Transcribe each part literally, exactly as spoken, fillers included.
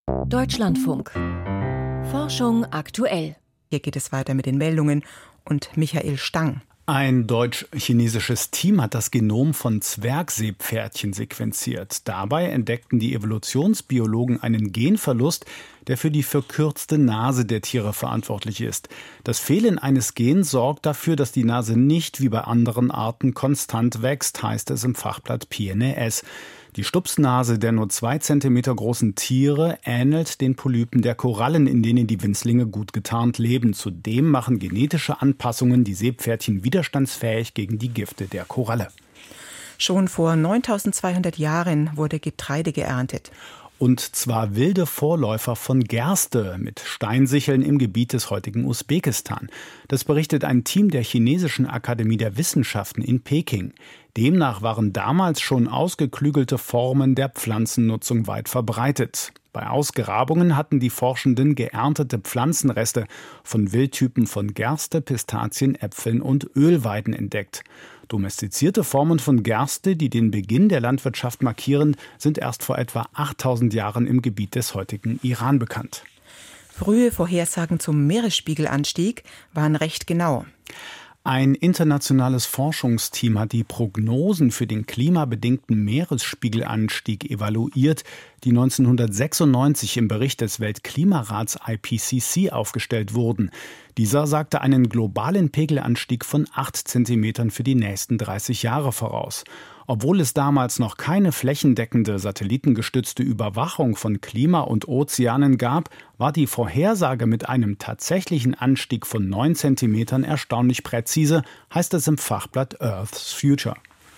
Deutschlandfunk. Forschung aktuell. Hier geht es weiter mit den Meldungen und Michael Stang. Ein deutsch-chinesisches Team hat das Genom von Zwergseepferdchen sequenziert. Dabei entdeckten die Evolutionsbiologen einen Genverlust, der für die verkürzte Nase der Tiere verantwortlich ist. Das Fehlen eines Gens sorgt dafür, dass die Nase nicht wie bei anderen Arten konstant wächst, heißt es im Fachblatt P N A S. Die Stupsnase der nur zwei Zentimeter großen Tiere ähnelt den Polypen der Korallen, in denen die Winzlinge gut getarnt leben. Zudem machen genetische Anpassungen die Seepferdchen widerstandsfähig gegen die Gifte der Koralle. Schon vor neuntausendzweihundert Jahren wurde Getreide geerntet. Und zwar wilde Vorläufer von Gerste mit Steinsicheln im Gebiet des heutigen Usbekistan. Das berichtet ein Team der Chinesischen Akademie der Wissenschaften in Peking. Demnach waren damals schon ausgeklügelte Formen der Pflanzennutzung weit verbreitet. Bei Ausgrabungen hatten die Forschenden geerntete Pflanzenreste von Wildtypen von Gerste, Pistazien, Äpfeln und Ölweiden entdeckt. Domestizierte Formen von Gerste, die den Beginn der Landwirtschaft markieren, sind erst vor etwa achttausend Jahren im Gebiet des heutigen Iran bekannt. Frühe Vorhersagen zum Meeresspiegelanstieg waren recht genau. Ein internationales Forschungsteam hat die Prognosen für den klimabedingten Meeresspiegelanstieg evaluiert, die neunzehnhundertsechsundneunzig im Bericht des Weltklimarats I P C C aufgestellt wurden. Dieser sagte einen globalen Pegelanstieg von acht Zentimetern für die nächsten dreißig Jahre voraus. Obwohl es damals noch keine flächendeckende satellitengestützte Überwachung von Klima und Ozeanen gab, war die Vorhersage mit einem tatsächlichen Anstieg von neun Zentimetern erstaunlich präzise, heißt es im Fachblatt Earth's Future.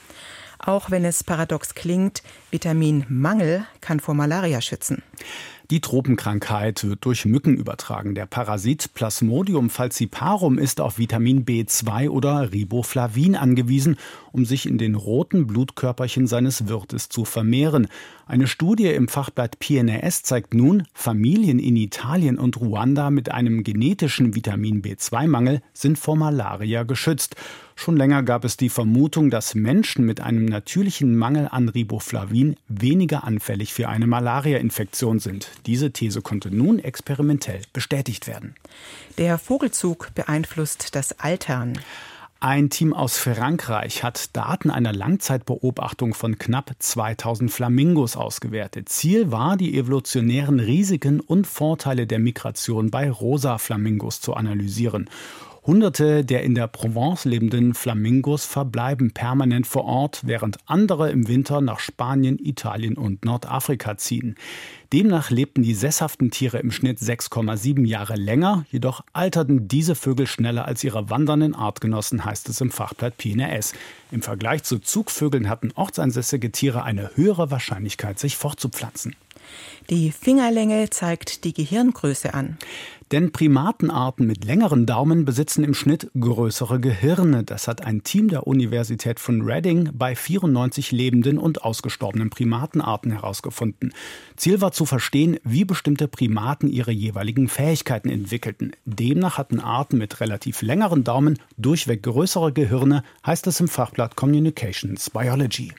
Auch wenn es paradox klingt, Vitaminmangel kann vor Malaria schützen. Die Tropenkrankheit wird durch Mücken übertragen. Der Parasit Plasmodium falciparum ist auf Vitamin B zwei oder Riboflavin angewiesen, um sich in den roten Blutkörperchen seines Wirtes zu vermehren. Eine Studie im Fachblatt P N A S zeigt nun, Familien in Italien und Ruanda mit einem genetischen Vitamin B zwei Mangel sind vor Malaria geschützt. Schon länger gab es die Vermutung, dass Menschen mit einem natürlichen Mangel an Riboflavin weniger anfällig für eine Malaria-Infektion sind. Diese These konnte nun experimentell bestätigt werden. Der Vogelzug beeinflusst das Altern. Ein Team aus Frankreich hat Daten einer Langzeitbeobachtung von knapp zweitausend Flamingos ausgewertet. Ziel war, die evolutionären Risiken und Vorteile der Migration bei rosa Flamingos zu analysieren. Hunderte der in der Provence lebenden Flamingos verbleiben permanent vor Ort, während andere im Winter nach Spanien, Italien und Nordafrika ziehen. Demnach lebten die sesshaften Tiere im Schnitt sechs Komma sieben Jahre länger, jedoch alterten diese Vögel schneller als ihre wandernden Artgenossen, heißt es im Fachblatt P N A S. Im Vergleich zu Zugvögeln hatten ortsansässige Tiere eine höhere Wahrscheinlichkeit, sich fortzupflanzen. Die Fingerlänge zeigt die Gehirngröße an. Denn Primatenarten mit längeren Daumen besitzen im Schnitt größere Gehirne. Das hat ein Team der Universität von Reading bei vierundneunzig lebenden und ausgestorbenen Primatenarten herausgefunden. Ziel war zu verstehen, wie bestimmte Primaten ihre jeweiligen Fähigkeiten entwickelten. Demnach hatten Arten mit relativ längeren Daumen durchweg größere Gehirne, heißt es im Fachblatt Communications Biology.